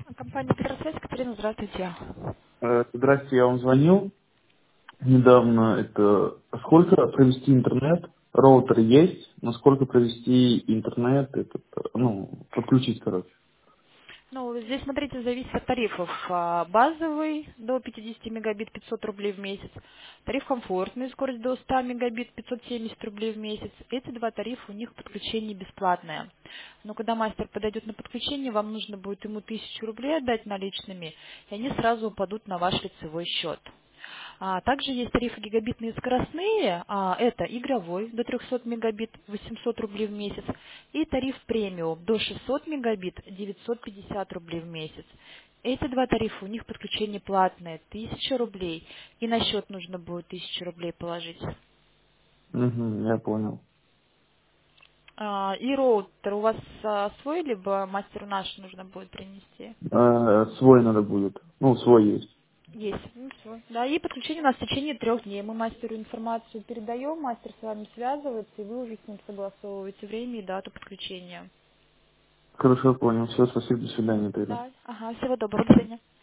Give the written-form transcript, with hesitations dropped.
Компания Петросвязь, Катерина, здравствуйте. Здрасте, я вам звонил недавно. Это сколько провести интернет? Роутер есть, но сколько провести интернет? Подключить, короче. Ну, здесь, смотрите, зависит от тарифов. Базовый до 50 мегабит 500 рублей в месяц. Тариф комфортный, скорость до 100 мегабит 570 рублей в месяц. Эти два тарифа у них подключение бесплатное. Но когда мастер подойдет на подключение, вам нужно будет ему 1000 рублей отдать наличными, и они сразу упадут на ваш лицевой счет. Также есть тарифы гигабитные скоростные, это игровой до 300 мегабит 800 рублей в месяц и тариф премиум до 600 мегабит 950 рублей в месяц. Эти два тарифа у них подключение платное 1000 рублей и на счет нужно будет 1000 рублей положить. Угу, я понял. И роутер у вас свой, либо мастеру наш нужно будет принести? Свой надо будет. Ну, свой есть. Есть. Ну, всё. Да, и подключение у нас в течение 3 дней. Мы мастеру информацию передаем, мастер с вами связывается, и вы уже с ним согласовываете время и дату подключения. Хорошо, понял. Все, спасибо, до свидания тогда. Да. Ага, всего доброго, до свидания.